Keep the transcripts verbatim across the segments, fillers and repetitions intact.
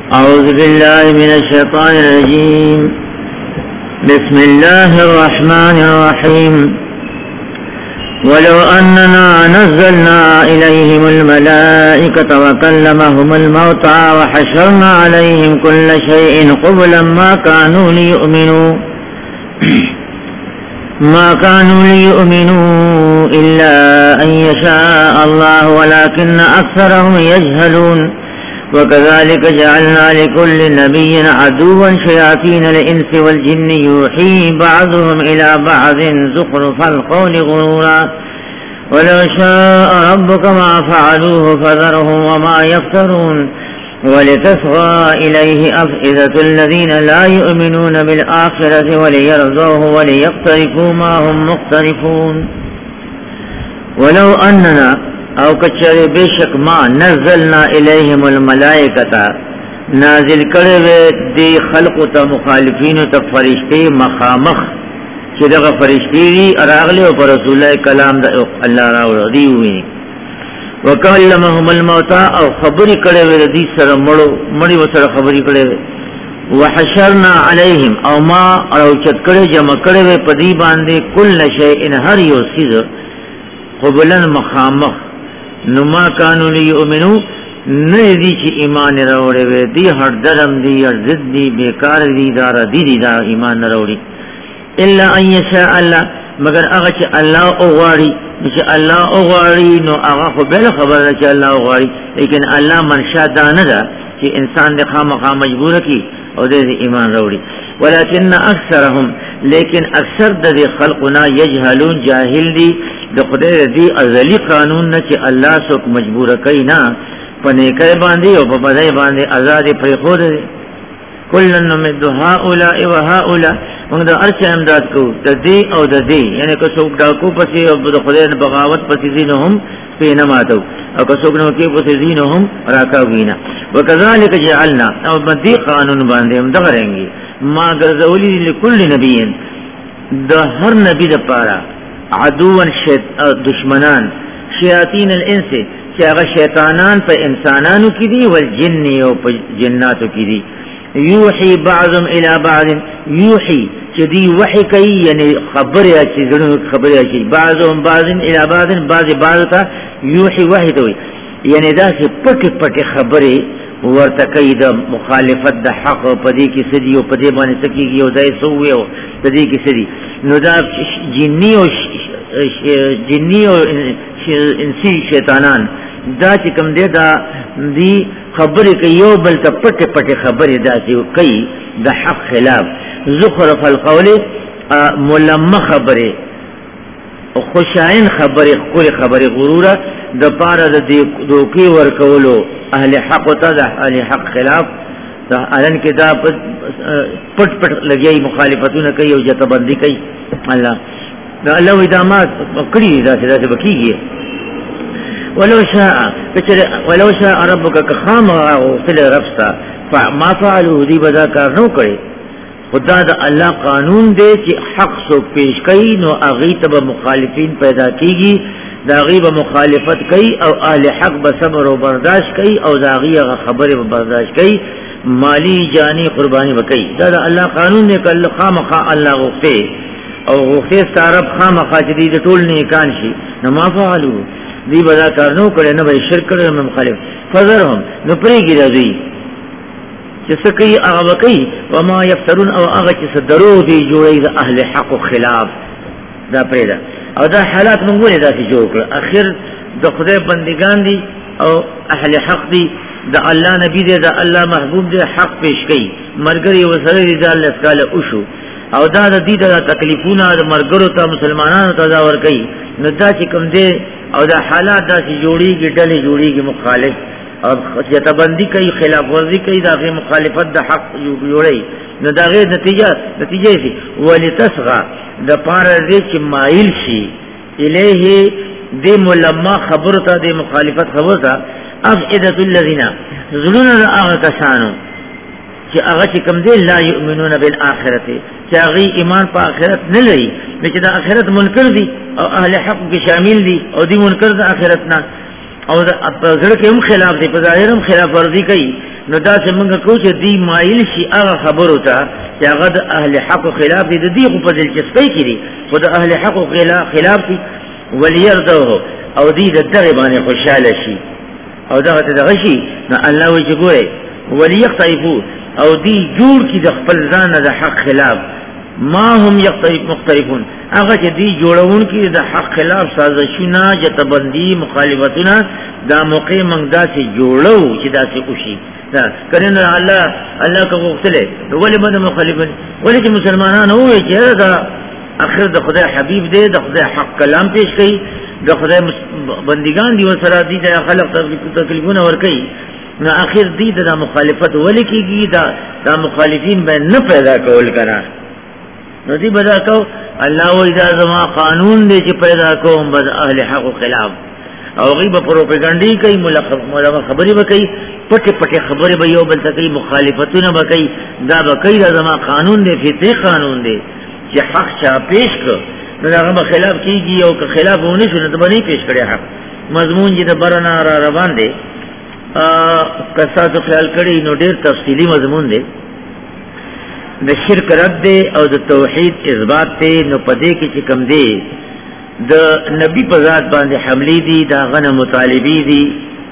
أعوذ بالله من الشيطان الرجيم. بسم الله الرحمن الرحيم. ولو أننا نزلنا إليهم الملائكة وكلمهم الموتى وحشرنا عليهم كل شيء قبلا ما كانوا ليؤمنوا ما كانوا ليؤمنوا إلا أن يشاء الله ولكن أكثرهم يجهلون. وكذلك جعلنا لكل نبي عدوا شياطين الإنس والجن يوحي بعضهم إلى بعض زخرف القول غرورا ولو شاء ربك ما فعلوه فذرهم وما يفترون ولتصغى إليه أفئدة الذين لا يؤمنون بالآخرة وليرضوه وليقترفوا ما هم مقترفون. ولو أننا او کچر بیشک ما نزلنا الیہم الملائکتا نازل کرے دی خلق تا مخالفین تا فرشتے مخامخ چی دغا فرشتے دی اراغلے و پر رسول اللہ کلام دا اللہ راو دی ہوئی وکلمہم الموتا او خبری کرے دی سر مڑو مڑی و سر خبری کرے وحشرنا علیہم او ما روچت کرے جمع کرے پدی باندے کل شیئن ہر یو سیز قبلن مخامخ نما کانو لیؤمنو ندی چی ایمان روڑے وے دی ہر درم دی ہر زد دی بیکار دی دارا دی دی دا ایمان روڑی الا ان یشاء اللہ مگر اغا چی اللہ اغواری چی اللہ اغواری نو اغا خو بیل خبر دا چی اللہ اغواری لیکن اللہ منشا داندا چی انسان دی خام خام مجبور کی او دے دی ایمان روڑی ولیکن اکثرهم لیکن اکثر دی خلقنا یجہلون جاہل دی دا خدای دی ازلی قانون نا چی اللہ سوک مجبور کئی نا پنیکای باندی و پبدائی باندی ازادی پری خود دی کلن نمد هاولا و هاولا منگ دا ارچ امداد کو دا دی او دا دی یعنی کسوک ڈاکو پسی و دا خدای بغاوت پسی زینو هم پی نماتو او کسوک نوکی پسی زینو هم راکاوینا وکذالک جعلنا او مدی قانون باندی هم دغرنگی ما گرزولی لکل نبیین دا ہر نبی دا پارا عدوان دشمنان شیاطین الانس چاگا شیطانان پا انسانانو کی دی والجنی و پا جناتو کی دی یوحی بعضم الى بعض یوحی چی دی وحی کئی یعنی خبر یا چی ضرور خبر یا چی بعضم بعضم الى بعض بعض بعض تا یوحی وحی توی یعنی دا سی پک پک خبری ورتکی دا مخالفت دا حق پدی کی سدی و پدی بانی سکی گی و دای سووی و پدی کی سدی نو دا جنی و جنی و انسی شیطانان دا چکم دے دا دی خبری کئی یو بلتا پٹ پٹ خبری دا سی کئی دا حق خلاف زخرف القول ملم خبری خوشائن خبری خکول خبری غرورا دا پارا دا دوکی ورکولو اہل حق تا دا اہل حق خلاف دا علن کے دا پٹ پٹ لگیائی مخالفتون کئی و جتبندی کئی اللہ دا اللہ ادامات کری دا سے دا سے بکی گئے ولو شاء ولو شاء ربک کخام غافل رفتا فما فعلو دی بدا کار نو کرے خدا دا اللہ قانون دے چی حق سو پیش کئی نو اغیط با مخالفین پیدا کی گی دا غیب مخالفت کئی او اہل حق بصبر و برداشت کئی او دا غیب خبر و برداشت کئی مالی جانی قربانی بکئی دا دا اللہ قانون دے کہ خام خواہ اللہ غفتے او غفتے ستارب خام خواہ چی دی طول نیکان شی نما فعلو دی بدا کارنو کرے نبا شرک کرے نبا مخالف فضرهم نپری گی دا دوی چی سکی اغا بکی وما یفترون او اغا چی صدرو دی جوڑی دا اہل حق و خلاف دا پریدا او دا حالات منگولی دا سی جو کر اخیر دا خدای بندگان دی او اہل حق دی دا اللہ نبی دے دا اللہ محبوب دے حق پیش کئی مرگری و سرری دا اللہ اسکال اشو او دا دا دی دا تکلیفونا دا مرگرو تا مسلمانانو تا دا ورکی نو دا چکم دے او دا حالات دا سی جوڑی گی ڈلی جوڑی گی مخالف اور خصیتبندی کئی خلاف ورزی کئی دا غیر مخالفت دا حق جوڑی نو دا غیر نتیجہ نتیجہ سی ولتصغى دا پارا دے چی مائل شی الیہ دے ملما خبرتا دے مخالفت خبرتا افئدت اللذین ظلون دا آغا کسانو چی آغا چی کم دے لا یؤمنون بالآخرت چی آغی ایمان پا آخرت نلئی لیکن دا آخرت منکر دی او اہل حق کی شامل دی او دی منکر دا آخرتنا او دا زرک ہم خلاف دی پا ظاہر ہم خلاف ورزی کئی نو دا سے منگا کوچ دی مائل شی آغا خبر ہوتا کہ اغد اہل حق و خلاف دی دی خو پا دلچسپی کی دی خود اہل حق و خلاف دی ولیردو ہو او دی دا دغبانی خوشحال شی او دا غط دغشی نا اللہ ویچ گوئے ولیقتعفو او دی جوڑ کی دا خپل زان دا حق خلاف ما هم یقتعف مختلفون اغا چا دی جوڑون کی دا حق خلاف سازشونا جتبندی مخالفتونا دا موقع منگ دا سے جوڑو چی دا سے کشی دا کرن اللہ اللہ کا وقتلے ولی بند مخالفن ولی چی مسلمانان ہوئے چی دا آخر دا خدا حبیب دے دا خدا حق کلام پیش کئی دا خدا بندگان دی وسرا دی دا خلق تکلیفون ورکی نا آخر دی دا مخالفت ولی کی گی دا دا مخالفین بین نا پیدا کول کنا نو دی بدا کو اللہ و اذا زما قانون دے چی پیدا کو بد اہل حق و خلاف او غیب پروپیگنڈی کئی ملخب خبری بکئی پٹے پٹے خبری بیو بلتا کئی مخالفتون بکئی دا بکئی دا زما قانون دے فطری قانون دے چی حق چا پیش کر نو دا غم خلاف کی گی او که خلاف ہونی شو نتبا نہیں پیش کرے حق مضمون جی دا برنا را روان دے کساتو خیال کری نو دیر تفصیلی مضمون دے دا شرک رد دے او دا توحید اثبات دے نو پدے کی چکم دے دا نبی پزاد باندے حملی دی دا غن مطالبی دی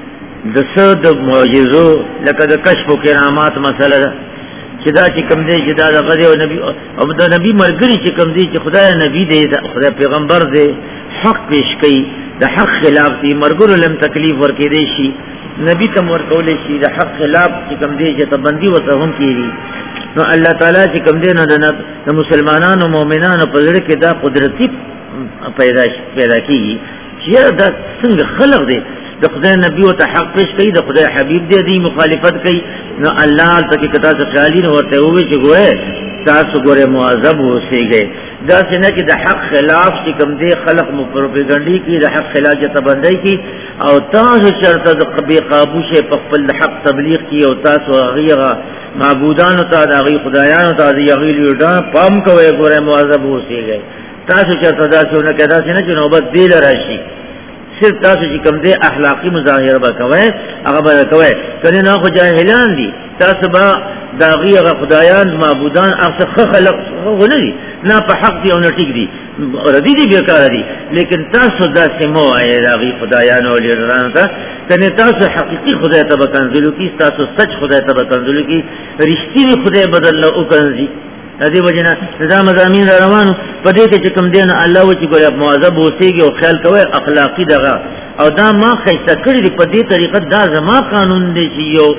دا سد معجزو لکا دا کشف و کرامات مسئلہ دا چدا چکم دے چدا دا غدے و نبی او دا نبی مرگری چکم دے چی خدا نبی دے دا خدا پیغمبر دے حق پیش کئی دا حق خلاف دی مرگر لم تکلیف ورکی دے شی نبی تم ورکولے شی دا حق خلاف چکم دے چی تبندی و تهم کی دی نو اللہ تعالیٰ چی کم دے نا دا مسلمانان و مومنان و پذر کے دا قدرتی پیدا, پیدا کی چی دا سنگ خلق دے دا خدا نبی و تا حق پیش کئی دا خدا حبیب دے دی مخالفت کئی نو اللہ تاکی کتا سے خیالی نو ورتے ہوئے چی گوئے تاسو گورے معذب ہو سے گئے دا سنہ کی دا حق خلاف چی کم دے خلق مپروپیگنڈی کی دا حق خلاف جتا بندائی کی او تاسو چرتا دا قبی قابوش پخپل دا حق تبلیغ کی او تاسو اغیغا معبودانو تا دا اغی خدایانو تا دا اغی لیردان پام کوئے گورے معذب ہو سے گئے تاسو چرتا دا سنہ کی دا سنہ چی نوبت دیل راشی صرف تاسو چی کم دے اخلاقی مظاہر با کوئے اغبا کوئے کنی نا خو جاہلان دی تاسو با داغی اغا خدایان معبودان اغسا خلق غنی نا پا حق دی او نٹک دی ردی دی بیکار دی لیکن تاسو دا سمو آئے داغی خدایان و لیران تا کنی تاسو حقیقی خدای تبا کنزلو کی تاسو سچ خدای تبا کنزلو کی رشتی بھی خدای بدل لئو کنزی ادی وجنا نظام مضامین را روانو پدې کې چې کوم دین الله و چې ګور معذب اوسېږي او خیال کوي اخلاقی دغه او دا ما خیسته کړی دی په دې طریقه دا زما قانون دی چې یو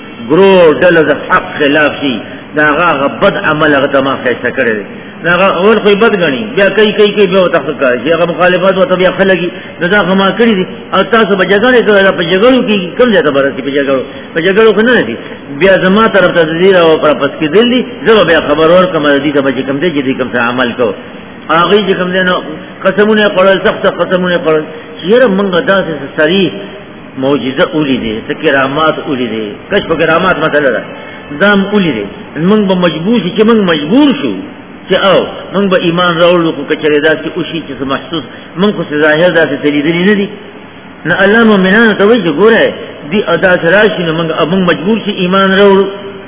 ګرو ډله د حق خلاف شي دا هغه بد عمل هغه ما خیسته کړی دی دا اول خو بد غني بیا کوي کوي کوي بیا تحقیق کوي چې هغه مخالفت او طبيعه خلګي دا ما کړی دی او تاسو په جګړه کې په جګړو کې کوم ځای ته برسي په جګړو په جګړو کې نه دي بیا زما طرف ته دې او پر پس کې دل دي زه بیا خبر ور کوم دې ته چې کوم دې چې کوم څه عمل کو هغه چې کوم دې نو قسمونه قرل سخت قسمونه قرل چیرې موږ داسې صریح معجزه اولی دي ته کرامات اولی دي کشف کرامات مثلا دام اولی دي موږ به مجبور شي چې موږ مجبور شو چې او موږ به ایمان راوړو کو کچره داسې او شي چې محسوس موږ خو ظاهر داسې دلیل نه دي نه الله مومنان ته وایي ګوره دی ادا سراشی نو منگ اب منگ مجبور شی ایمان روڑو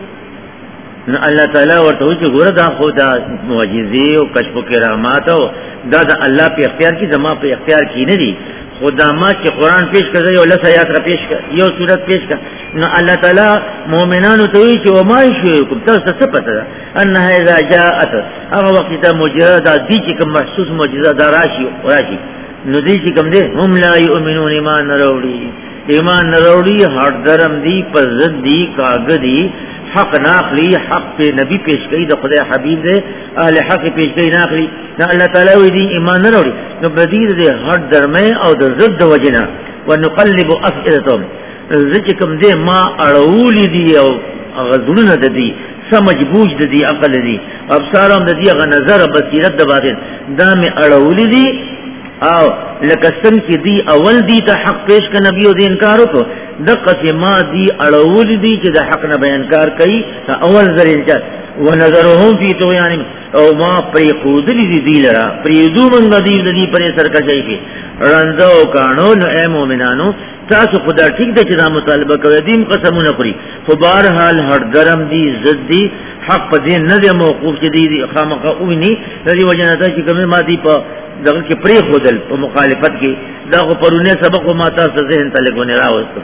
نو اللہ تعالیٰ ورطا ہوئی چی گورا دا خدا معجزے و کشف و کرامات و دا دا اللہ پہ اختیار کی زمان پہ اختیار کی ندی خدا ما چی قرآن پیش کر یو لس آیات را پیش کر یو سورت پیش کر نو اللہ تعالیٰ مومنانو تو ہوئی چی ومائی شوئیکم تاستا سپتا دا انہا اذا جاءت اگا وقتی تا معجزہ دا دی چی کم محسوس معجزہ دا راشی راشی نو دی چی کم دے ہم لا یؤمنون ایمان نروڑی ایمان نروڑی ہٹ درم دی پر زد دی کاغ دی حق ناخلی حق پہ نبی پیش گئی دا خدا حبیب دے اہل حق پیش گئی ناخلی نا اللہ تعالیٰ وی دی ایمان نروڑی نو بدید دے ہٹ درمے او دا زد دا وجنا ونقلب افئدتهم زچکم دے ما اڑولی دی او غزلون دا دی سمجبوج دا دی عقل دی ابسارم دا دی اغا نظر بصیرت دا باطن دا میں اڑولی دی او لکسن کی دی اول دی تا حق پیش کا نبی و دی انکارو کو دقت ما دی اڑول دی چی دا حق نبی انکار کئی تا اول ذر انچار و نظرهم فی طغیان او ما پری خودلی دی دی لرا پریدو منگا دی دی پری سرکشی کی رندو کانو نو اے مومنانو تاسو خدا ٹھیک دا چی دا مطالبہ کوئی دیم قسمو نخوری خبار حال ہر درم دی زد دی حق پا دین ندی موقوف چی دی خامقا اوینی ندی وجنتا چی کمی ما دی پا دغل کی پری خودل پا مخالفت کی دا خو پرونے سبق و ماتا سا ذہن تلکونے راوستو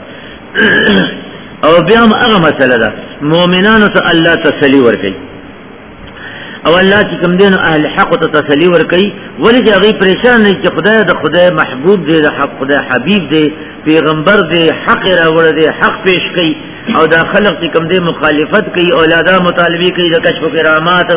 او بیام اغا مسئلہ دا مومنانو تا اللہ تسلی ورکی او اللہ چی کم دینو اہل حق تا تسلی ورکی ولی چی اغی پریشان نہیں چی خدای دا خدای محبوب دے دا حق خدای حبیب دے پیغمبر دے حق راوڑ دے حق پیش کی او دا خلق چی کم دے مخالفت کی اولادا مطالبی کی دا کشف و کرامات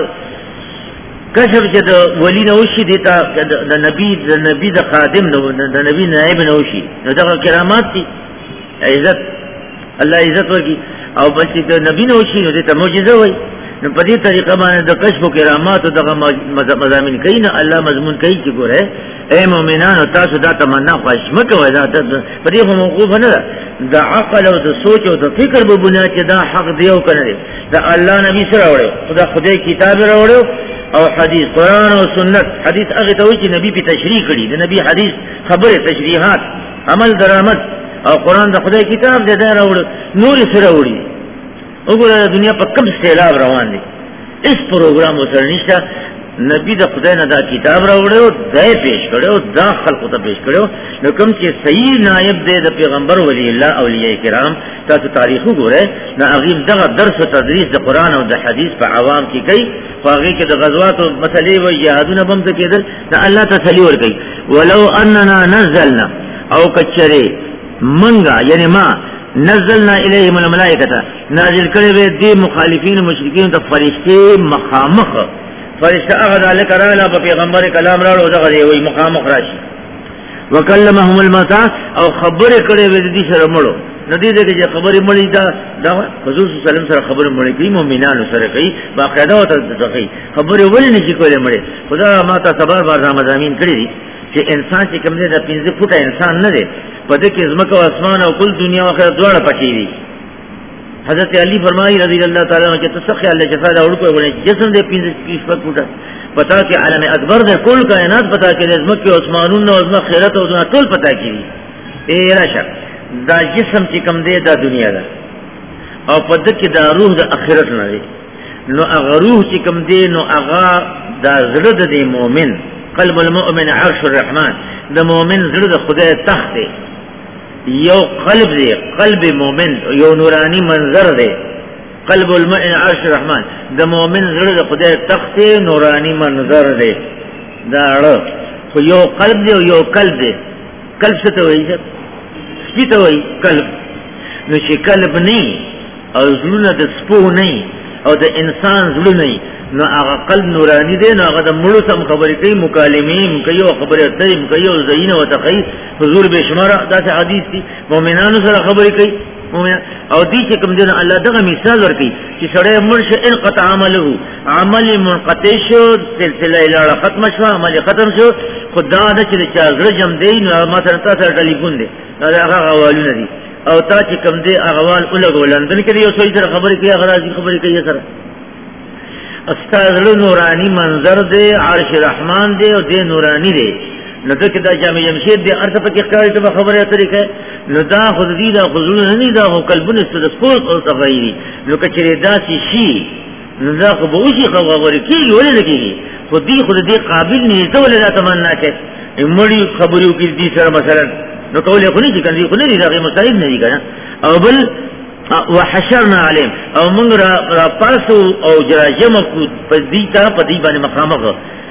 کشف چی دا ولی نوشی دیتا دا نبی دا نبی دا خادم دا نبی نائب نوشی دا کرامات تی عزت اللہ عزت ورکی او بچی دا نبی نوشی نو دیتا موجزہ ہوئی نو پدی طریقہ مانے دا کشف و کرامات دا مضامین کئی نا اللہ مضمون کئی چی گو رہے اے مومنان و تاسو دا تمنا خواہش مکو ہے دا پدی خو موقوف ہے دا عقل و دا سوچ و دا فکر ببنا چی دا حق دیو کنرے دا اللہ نبی سر روڑے خدا خدای کتاب روڑے او حدیث قرآن و سنت حدیث اغی توی چی نبی پی تشریح کری دا نبی حدیث خبر تشریحات عمل درامت او قرآن دا خدای کتاب دے دا روڑے نور سر روڑی اگر دنیا پر کم سیلاب روان دی اس پروگرام و سرنشتا نبی دا خدای نا دا کتاب روڑے ہو دائے پیش کرے ہو دا خلق تا پیش کرے ہو لکم چی صحیح نائب دے دا پیغمبر ولی اللہ اولیاء کرام تا تو تاریخو گو رہے نا اغیم دا درس و تدریس دا قرآن و دا حدیث پا عوام کی کئی فاغی کے دا غزوات و مسئلے و جہادون بم دا کی در نا اللہ تسلی ور کئی ولو اننا نزلنا او کچرے منگا یعنی ما نزلنا الیہم الملائکتا نازل کرے بے دی مخالفین و مشرکین تا فرشتے مخامخ فرشتہ اغد آلے کرالا پا پیغمبر کلام راڑو دا غدے وی مخامخ راشی وکلمہم المتا او خبر کرے بے دی سر مڑو ندی دے کہ خبر مڑی دا دا حضور صلی اللہ علیہ وسلم سر خبر مڑی کئی مومنانو سر کئی باقیدہ ہوتا دا کئی خبر ولی نشی کولے مڑے خدا ماتا سبار بار مضامین کری دی کہ انسان چی کم دے دا پینزے پھوٹا انسان نہ دے پدے کہ ازمک و اسمان و کل دنیا و خیر دوارا پکی دی حضرت علی فرمائی رضی اللہ تعالیٰ عنہ کہ تسخی اللہ جفا دا اڑکو ہے جسم دے پینزے کیش پر پھوٹا پتا کہ عالم اکبر دے کل کائنات پتا کہ ازمک و اسمانون و ازمک خیرت و ازمک طول پتا کی دی اے راشا دا جسم چی کم دے دا دنیا دا او پدے کہ دا روح دا اخیرت نہ دے نو اغا روح چی کم دے نو اغا دا زرد دے مومن قلب المؤمن عرش الرحمن دا مومن زرد خدا تخت دے یو قلب دے قلب مومن یو نورانی منظر دے قلب المؤمن عرش الرحمن دا مومن زرد خدا تخت دے نورانی منظر دے دا رو یو قلب دے یو قلب دے قلب سے تو وہی سب سپی تو وہی قلب نوچے قلب نہیں اور ظلون دا سپو نہیں اور دا انسان ظلون نہیں نو آغا قلب نورانی دے نو آغا دا ملو سم خبری کئی مکالمین کئی و خبری اتریم کئی و زین و تقی حضور بے شمارا دا سے حدیث تی مومنانو سر خبری کئی مومنان او دی چکم دینا اللہ دا مثال ورکی چی سڑے مرش انقطع عملو عمل منقطع شو سلسلہ الارا ختم شو عمل ختم شو خدا دا چلی چاگر جم دی نو ما سرطا سر ٹلیفون دے دا آغا غوالو ندی او تا چکم دے اغوال اولگو لندن کری او سوئی سر خبری کئی اغرازی خبری کئی سر استاذ نورانی منظر دے عرش رحمان دے اور دے نورانی دے نو کہ دا جامع جمشید دے ارث پا کخکاری تو خبر طریقہ ہے نو دا خود دی دا خضول ننی دا خو قلبون استدسکوت اور صفائی دی نو کچرے دا سی شی نو دا خو بوشی خبری کی گی ولی لکی گی خود دی خود دی قابل نہیں تو ولی دا تمنا کے مڑی خبریو کی دی سر مثلا نو کولی خونی چکن دی خونی دی دا غی مصائب نہیں کنا او بل وحشرنا عليهم او من را پاسو او جرا جمع کو پدیتا پدیبان مقامخ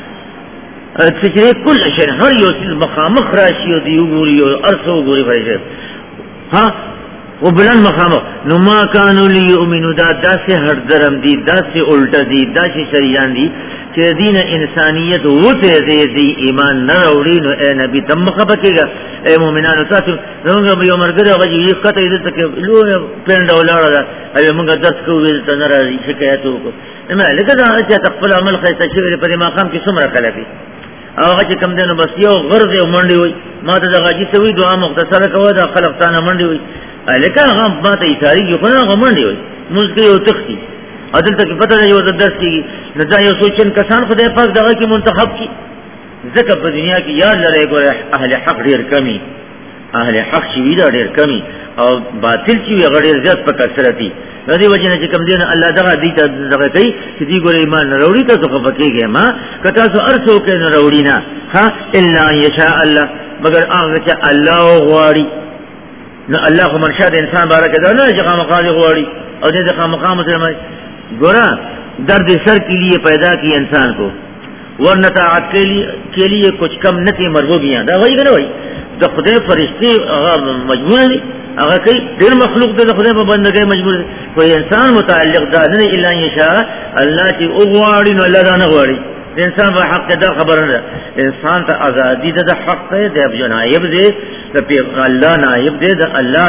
تجرے کل اشیاء ہر یو چیز مقامخ راشی و دیو گوری و ارسو گوری فرشے ہاں و بلند مقامخ نما کانو لیؤمنو دا دا سے ہر درم دی دا سے الٹا دی دا سے شریان دی کہ دین انسانیت ہوتے دے دی ایمان نہ روڑی نو اے نبی تم مخبکے گا اے مومنانو تاسو نونگا بیو مرگر غجی یہ قطع دیتا کہ لو پینڈ اولارا دا اوی منگا درس کو ویلتا نرازی شکایتو کو اما لکہ دا اچھا تقبل عمل خیستا شوری پدی مقام کی سمرا خلافی او غجی کم دینو بس یو غرد یو مندی ہوئی ما تا دا غجی سوی دعا مختصر کوا دا خلق تانا مندی ہوئی لکہ غام ما تا ایتاری جو کنا غا مندی ہوئی مزکی یو تختی عدل تک پتہ نہیں ہوتا درس کی نزا یہ سوچن کسان خدا پاک دغه کی منتخب کی ذکر پر دنیا کی یاد لرے گو اہل حق دیر کمی اہل حق چی ویدا دیر کمی اور باطل چی وی غیر زیاد پر کثرتی ردی وجہ نے کم دین اللہ دغا دیتا دغا کئی کہ دی گورے ایمان نہ روڑی تا تو خفقی گئے ما کتا سو ارسو کے نہ روڑی نا ہاں الا یشاء اللہ مگر آگا چا اللہ غواری نہ اللہ کو منشاد انسان بارا کہتا نا جخا مقام غواری اور جخا مقام مسلمان گورا درد سر کے لیے پیدا کی انسان کو ورنہ طاعت کے لیے کے لیے کچھ کم نہ تھی مرغوبیاں دا وہی کہ نا وہی دا خدے فرشتے مجبور نہیں اگر کئی دیر مخلوق دے خدے پر بندگی مجبور ہے کوئی انسان متعلق دا نہیں الا یشاء اللہ کی اغواری نو اللہ دا نغواری انسان با حق دا خبر نہ انسان تا آزادی دا, دا حق ہے دے اب جو نائب دے دا اللہ نائب دے دا اللہ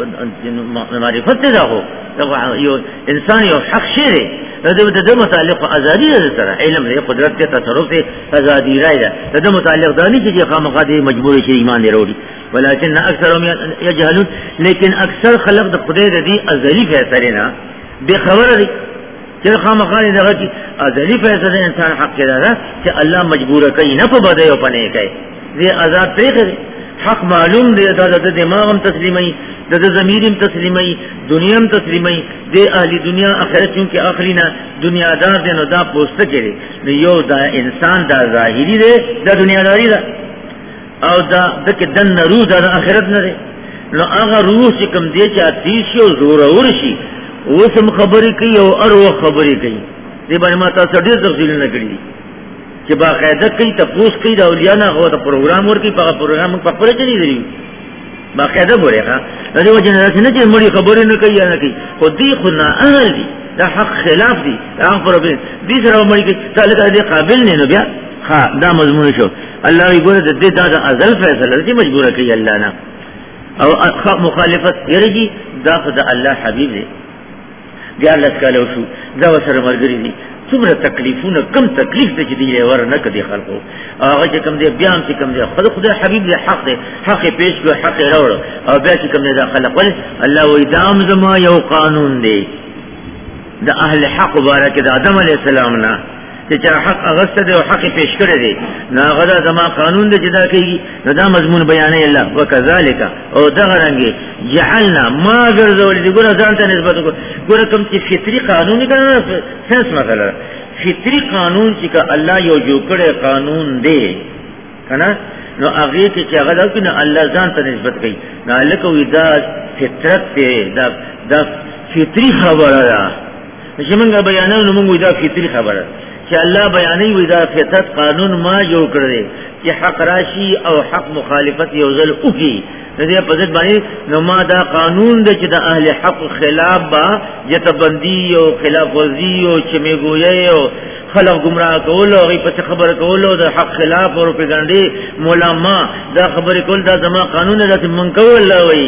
معرفت دے دا ہو انسان یو حق شیر ہے دا متعلق آزادی دا طرح علم دے قدرت کے تصرف دے آزادی رائے دا دا متعلق دا نہیں کہ خامقا دے مجبور شیر ایمان دے روڑی ولیکن اکثر یجہلون لیکن اکثر خلق دا خدے دا دی ازلی فیصلے بے خبر دی کہ خامقا دے دا کی ازلی فیصلے انسان حق کے دا کہ اللہ مجبور کئی نہ پا بدے و پنے کئی دے آزاد طریقے دے حق معلوم دے دا دا دماغم تسلیمی دا دا ضمیرم تسلیمی دنیام تسلیمی دے اہلی دنیا آخرت چونکہ آخرینا دنیا دار دے نو دا پوستا کرے یو دا انسان دا ظاہری دے دا دنیا داری دا او دا دک دن روح دا دا آخرت نہ دے نو آغا روح چکم دے چا تیشی و زور ورشی وسم خبری کئی او ارو خبری کئی دے بانی ما تا سا دیر تفصیل نہ کری کہ باقاعدہ کئی تپوس کئی دا اولیانا خوا تا پروگرام ورکی پاقا پروگرام پاک پرے چلی دری باقاعدہ بولے خواہ رضی وجہ نراسی نا چیز مڑی خبری نہ کئی یا نہ کئی خود دی خودنا اہل دی دا حق خلاف دی دا حق پر اپنے دی سر مڑی کئی تالکہ دی قابل نہیں نو بیا خواہ دا مضمون شو اللہ وی گورے دی دا دا ازل فیصل رسی مجبور کئی اللہ نا او مخالفت یرجی دا خدا اللہ حبیب دی بیا اللہ سکالو شو دا وسر مرگری دی سمرا تکلیفون کم تکلیف دے جدی لے ورنہ کدی خلقو آغا چا کم دے بیام چا کم دے خدا خدا حبیب دے حق دے حق پیش کو حق روڑ او بیا چا کم دے دا خلق ولی اللہ وی دام زما یو قانون دے دا اہل حق بارک دا آدم علیہ السلام نا چا حق اغسط دے و حق پیش کرے دے نا غدا زما قانون دے جدا کئی نا دا مضمون بیانے اللہ وکذالکا او دا غرنگے جعلنا ما گرزولی دی گورا زانتا نسبت کو گورا کم چی فطری قانونی کرنا سنس مثلا فطری قانون چی کا اللہ یو جو کرے قانون دے کنا نو آغیر کی چی غدا کی نا اللہ زانتا نسبت کئی نا اللہ کوئی دا فطرت دے دا, دا فطری خبر دا شمنگا بیانا نو منگوی دا فطری خبر دا کہ اللہ بیانی وی دا فطرت قانون ما جو کردے کہ حق راشی او حق مخالفت یوزل اکی ندی پذت بانی نما دا قانون دے چی دا اہل حق خلاف با جتبندی او خلاف ورزی او چمی گوئی او خلق گمراہ کولو غی پس خبر کولو دا حق خلاف اور پیگنڈی مولا ما دا خبر کول دا زمان قانون دا سی منکو اللہ وی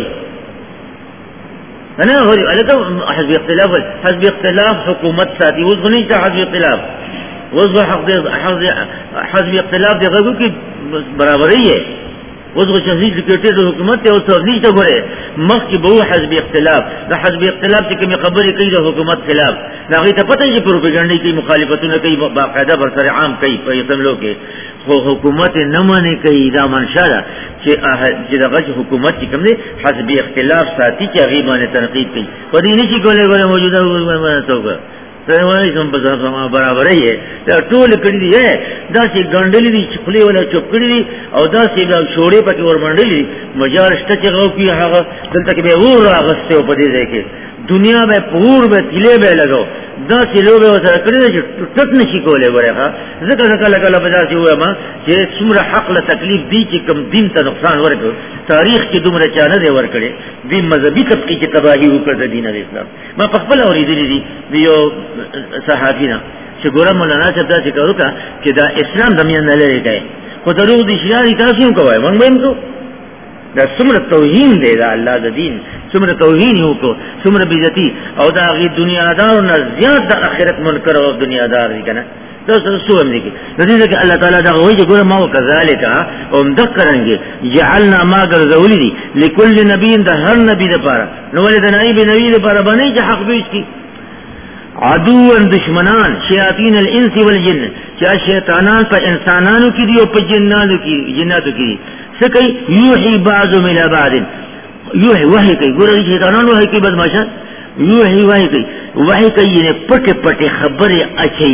انا غریب علکہ حزب اختلاف حزب اختلاف حکومت ساتی وزغ نیچتا حزب اختلاف وزغ حزب اختلاف دے غیبو کی برابری ہے وزغ شہید سیکرٹری دو حکومت ہے اس وزنی تا گرے مخ کی بہو حزب اختلاف دا حزب اختلاف سے کمی خبری کئی دا حکومت خلاف دا غیتا پتہ جی پروپیگنڈی کی مخالفتوں نے کئی باقاعدہ برسر عام کئی پیتم لوگ کے حکومت نمانے کئی دا منشا دا چی دا غج حکومت کی کم دے حزب اختلاف ساتی چی غیبان تنقید کئی ودی نیچی کولے گولے موجودہ ہوگا برابر ہے ٹول کڑی دی ہے دا سی گنڈلی دی چپلی والا چپ کڑی دی او دا سی شوڑے پاکی اور منڈلی دی مجار شتا چی غو کی حقا دلتا کہ بے اور آغستے ہو پدی دے کے دنیا میں پور میں تلے بے لگو دا سی لو بے وسر کڑی دی ٹک نشی کولے برے خواہ ذکر ذکر لگا لبدا سی ہوئے ماں چی سمر حق لتکلیف دی چی کم دین تا نقصان ورکو تاریخ کی دمر چانا دے ورکڑے دین مذہبی طبقی کی تباہی ہو کر دین الاسلام ما پخبل اوری دلی دی دیو صحافینا چی گورا مولانا چبتا چی کرو کا کہ دا اسلام دمیان نلے گئے خود دروغ دی شیاری تاسیوں کوئے منگ بیم کو دا سمر توہین دے دا اللہ دا دین سمر توہین ہو کو سمر بیزتی او دا غی دنیا دارنا زیاد دا آخرت منکر و دنیا دار دی کنا تو سو ہم دیکھیں نتیجہ کہ اللہ تعالیٰ دا ہوئی جو گورا ماو کذالکا ام دک کرنگے جعلنا ما گرزولی دی لکل نبی دا ہر نبی دا پارا نوالی دا نائب نبی دا پارا بنی جا حق بیش کی عدوان دشمنان شیاطین الانس والجن چاہ شیطانان پا انسانانو کی دی و پا جناتو کی جناتو کی دی سکی یوحی بعضو ملا بعض یوحی وحی کئی گورا شیطانان وحی کی بدماشا یوحی وحی کئی وحی کئی یعنی پٹے پٹے خبر اچھی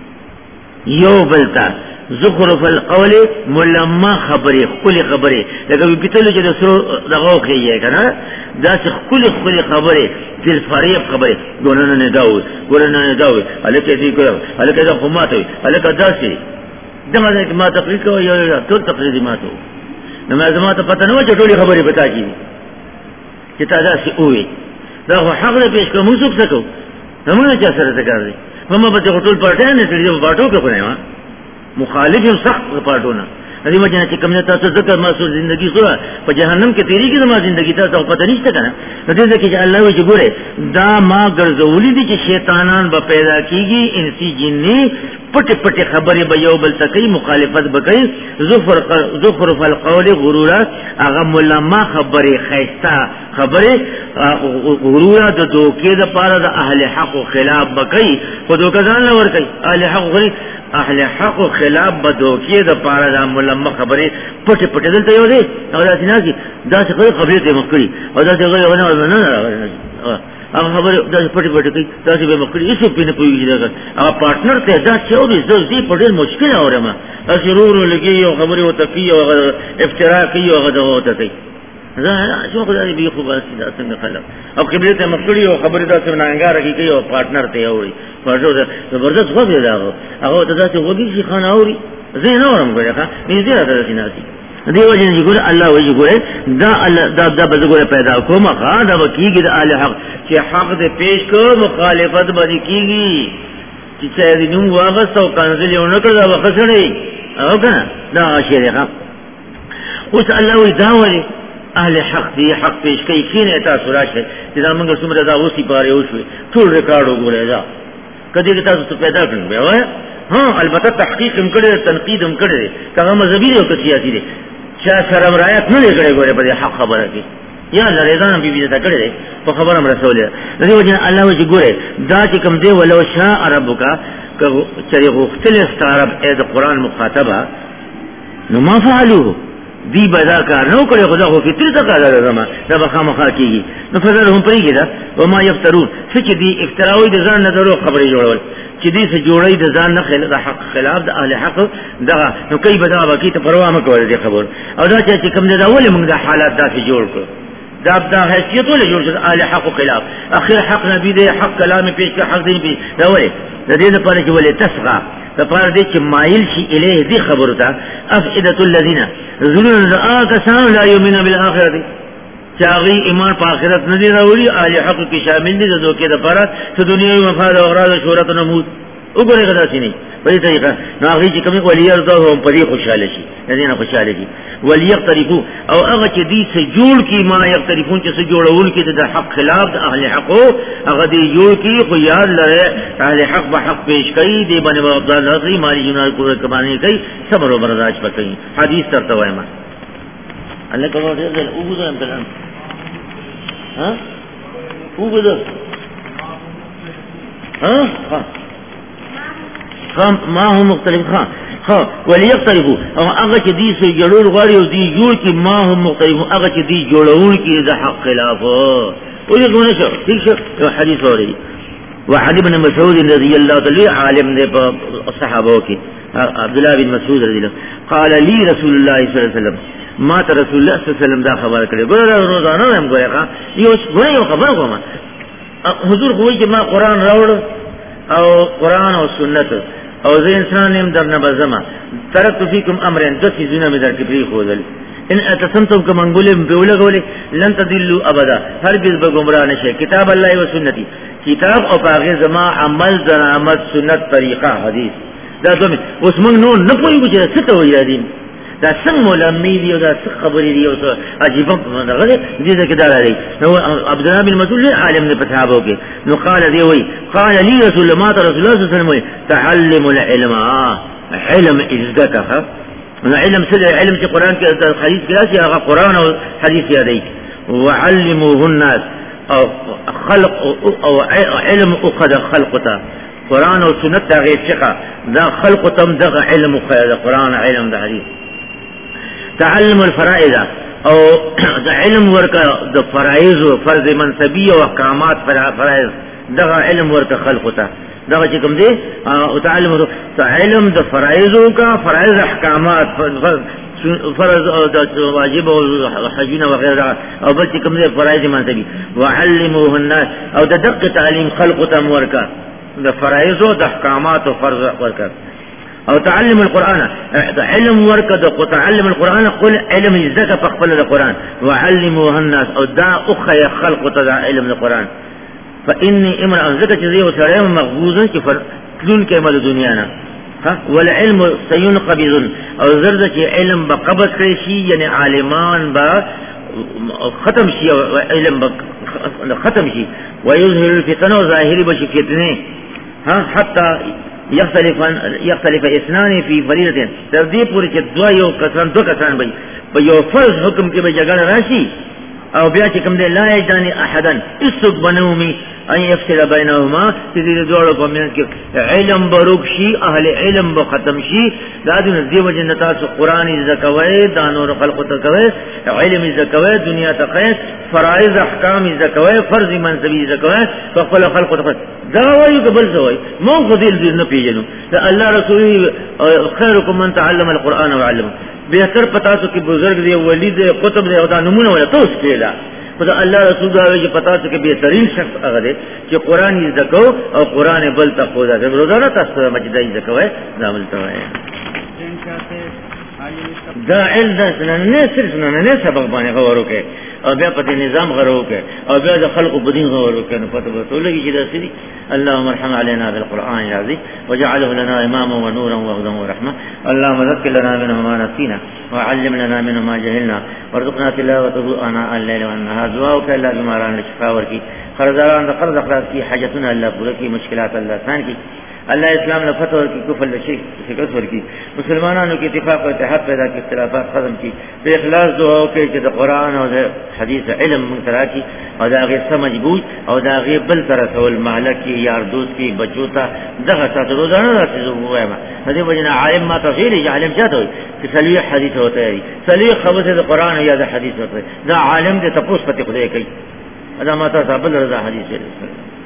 یو بلتا زخرف القول ملما خبرے خلی خبرے لیکن بیتلو چلو سرو دغاو کھئی ہے کنا دا سے خلی خلی خبرے دل فریب خبرے گونانا نے داوئی گونانا نے داوئی علیکہ دی کرو علیکہ دا خمات ہوئی علیکہ دا سی دمہ دا ما تقریر کرو یا یا تول تقریر دی ماتو نماز ما تا پتہ نوا چٹولی خبری بتا کی چتا دا سی اوئی دا حق دا پیش کرو منصوب سکو نمونا چا سر سکار دی مما بچے کو ٹول پارٹے ہیں نیتر جب پارٹوں کے خنے وہاں مخالف ہم سخت پارٹونا ندی مجھے چی کم نیتا تو ذکر محصول زندگی سورا پا جہنم کے تیری کی زمان زندگی تا تو پتہ نہیں سکا نا ندی ذکر اللہ وی چی گورے دا ما گرزولی دی چی شیطانان با پیدا کی گی انسی جنی پٹے پٹے خبری با یو بلتا کئی مخالفت بکئی زفر فالقول غرورا اغا ملما خبری خیستا خبری غرورا دا دوکے دا پارا دا اہل حق و خلاف بکئی خودو کزان لور کئی اہل حق و خلاف اہل حق و خلاف بدوکیے دا پارا دا ملما خبری پٹے پٹے دلتا یو دے او دا سینا کی دا سی خبری خبری تے مکری او دا سی غیر غیر غیر اگر خبری دا سی پٹے پٹے کئی دا سی بے مکری اسی پینے پوئی گی دا کر اگر پارٹنر تے دا سی او دی زر دی پٹے مشکل ہے اور اما اسی رو رو لگی او خبری ہوتا کی او افتراء کی او غدا ہوتا کی شو خدا دی بھی خوب آسی دا سنگ خلق اب قبلی تے مکری او خبری دا سی نانگا رکی کئی او پارٹنر تے ہوئی پارٹنر تے زبردست خوب دے دا ہو اگر دا سی خوبی سی خانہ ہوئی زین اورم کرے خواہ من زیر آتا دا سی ناسی دیو جن جی گولے اللہ وجی گولے دا دا دا بزگولے پیدا کو مخواہ دا با کی گی دا آل حق چی حق دے پیش کو مخالفت با دی کی گی چی چاہی نم واغست و کنزلی انکر دا بخسرے او کنا دا آشیر خواہ اس اللہ وی دا ولی اہل حق دی حق پیش کئی کین اتا سراش ہے جدا منگا سمرا دا اسی پارے اوشوے تھول ریکارڈو گولے دا کدی کتا تو پیدا کرن بے ہوئے ہاں البتہ تحقیق ہم کرے تنقید ہم کرے کہا مذہبی دے وقت سیاسی دے چاہ سرم رایت نہ لے کرے گولے پر حق خبر ہے یا اللہ ریضان بی بی دیتا کرے دے تو خبر ہم رسول ہے لذی وجہ اللہ وجہ گورے دا چکم دے ولو شاء رب کا چلی غختل استعرب اید قرآن مخاطبہ نما فعلو دی بدا کار نو کرے خدا کو فطری تک آدھا رزما دا بخا مخا کی گی نفضل ہم پری گی دا وما یفترون سچ دی افتراوی دا زان ندرو خبری جوڑول چی دی سے جوڑی دا زان نخل دا حق خلاف دا اہل حق دا نو کئی بدا باکی تا پروا مکوال دی خبر او دا چاہتی کم دا ولی منگ دا حالات دا سے جوڑ کر دا دا حیثیت ولی جوڑ شد اہل حق و خلاف اخیر حق نبی دے حق کلام پیش کر حق دین پیش دا ولی دا دین پانے چی ولی تسغا دا پانے دے چی مائل شی الیہ دی خبر تا افعدت اللذین ظلون دا آکا سان لا یومین بالآخرت چاگی ایمان پا آخرت ندی راولی آل حق کی شامل دی دو کے دا پارا تو دنیاوی مفاد و اغراض و شورت و نمود اگرے گدا سی نہیں بلی طریقہ ناغی چی کمی ولی ارضاو ہم پدی خوشحال شی ندینا خوشحال شی ولی یقتریفو او اغا چی دی سے جوڑ کی ما یقتریفون چی سے جوڑون کی دا حق خلاف دا اہل حقو اغا دی جوڑ کی خو یاد لرے اہل حق با حق پیش کئی دی بانی با عبدال رسی مالی جنار کو کمانی کئی صبر و برداشت پر کئی حدیث ترتوائی ما اللہ کا بہت ہے اوگو دا امتلان ہاں اوگو دا ہاں ہاں ما هم مختلف خان خان وليختلفوا او اغا چی دی سے جڑول غاری او دی جوڑ کی ما هم مختلف اغا چی دی جوڑون کی دا حق خلاف او دی کونه شو ٹھیک شو حدیث ہو رہی وحدی بن مسعود رضی اللہ تعالی عالم نے صحابہ کی عبداللہ بن مسعود رضی اللہ قال لی رسول اللہ صلی اللہ علیہ وسلم ما تا رسول اللہ صلی اللہ علیہ وسلم دا خبر کرے گوڑا روزانہ ہم گویا کہا یہ خبر کو ما حضور کوئی کہ ما قرآن راوڑ او قرآن او سنت او زی انسان نیم در نبزما ترکتو فیکم امرین دو سیزونا میں در کبری خوزل ان اتسمتم کم انگولی بیولا گولی لن تدلو ابدا ہرگز بگمراہ نشے کتاب اللہ و سنتی کتاب او پاغی زما عمل زنامت سنت طریقہ حدیث دا دو میں اس منگ نون نپوئی بچے ستا ہوئی رادیم دا سنگ مولمی دیو دا سنگ خبری دیو سو عجیبا غلی دیزا کدارا دی نو عبداللہ بن مسئول لی عالم نے پتحابو کے نو قال دیوئی قال لی رسول اللہ مات رسول اللہ صلی اللہ علیہ وسلم تعلم العلم علم ازدکا علم سل علم چی قرآن کے حدیث کے اسی آغا قرآن و حدیث یادی وعلموه الناس او خلق او علم اخذ خلقتا قرآن و سنت دا غیر شقا دا خلقتم دا علم اخذ قرآن علم دا حدیث تعلم الفرائض او دا علم ورکا دا فرائض و فرض منصبی و احکامات فرائض دا علم ورکا خلقتا دا چکم دے تعلم علم دا فرائض کا فرائض احکامات فرض واجب و حجون وغیرہ او بس چکم دے فرائض منصبی وعلموه الناس او دا دق تعلیم خلقتا ورکا دا فرائض و دا احکامات و فرض ورکا او تعلم القرآن علم ورکا دا تعلم القرآن قل علم ازدکا فقبل دا قرآن وعلموه الناس او دا اخی خلقتا دا علم دا قرآن فإني امرأ ذکر چیزی و سرائم مغبوزن کی فرطلون کے مد دنیانا والعلم سیون قبیضن او زرد چی علم با قبض کرشی یعنی عالمان با ختم شی علم با ختم شی ویظہر الفتن و ظاہری بشی فتنے حتی یختلف اسنان فی فریضتین تردی پوری چی دو یو کسان دو کسان بھئی با یو فرض حکم کے بھئی جگہ راشی او بیا چکم دے لا یجدانی احدا اسک بنومی ان یفصل بینہما تدیر دوڑو کو منت کی علم بروک شی اہل علم بختم شی دادو نزدیو جنتا سو قرآن ازدکوئے دانور خلق تکوئے علم ازدکوئے دنیا تقوئے فرائض احکام ازدکوئے فرض منصبی ازدکوئے فقفل خلق تکوئے دعوائیو کبل سوئی مون خدیل دیز نپی جنو اللہ رسولی خیرکم من تعلم القرآن وعلم بہتر پتا سو کہ بزرگ دے ولی دے قطب دے خدا نمونہ ولا تو اس کیلا خدا اللہ رسول دے جو پتا سو کہ بہترین شخص اگر کہ قرآن ذکو اور قرآن بل تقودا دے روزانہ تاسو مجدہ ذکو ہے نامل تو ہے دا علم دا سننے صرف سننے سبق بانے غورو کے اور بیا پتہ نظام غورو کے اور بیا دا خلق بدین غورو کے پتہ بتو لگی جدا سری اللهم ارحم علينا بالقرآن العظيم وجعله لنا اماما ونورا وهدى ورحمة اللهم ذكر لنا منه ما نسينا وعلم لنا منه ما جهلنا وارزقنا تلاوته آناء الليل والنهار دعاؤك الا بما رانا لشفاء ورکی خرزاران دا قرض اخلاص کی حاجتنا اللہ پورا کی مشکلات اللہ سان کی اللہ اسلام نے فتح کی کفر شکست ورکی مسلمانوں کی اتفاق و اتحاد پیدا کی اختلافات ختم کی بے اخلاص دعاؤں کے کہ قرآن اور حدیث علم منترا کی اور داغی سمجھ بوجھ اور داغی بل طرح سول محلہ کی یار دوست کی بچوتا دغا ساتھ روزانہ راسی ہوا ہے حدیث وجنا عالم ما تغیر ہے عالم چاہتا ہوئی کہ سلیح حدیث ہوتا ہے سلیح خبر سے قرآن یا دا حدیث ہوتا ہے دا عالم دے تپوس پتی خدے کئی ادا ماتا صاحب رضا حدیث ہے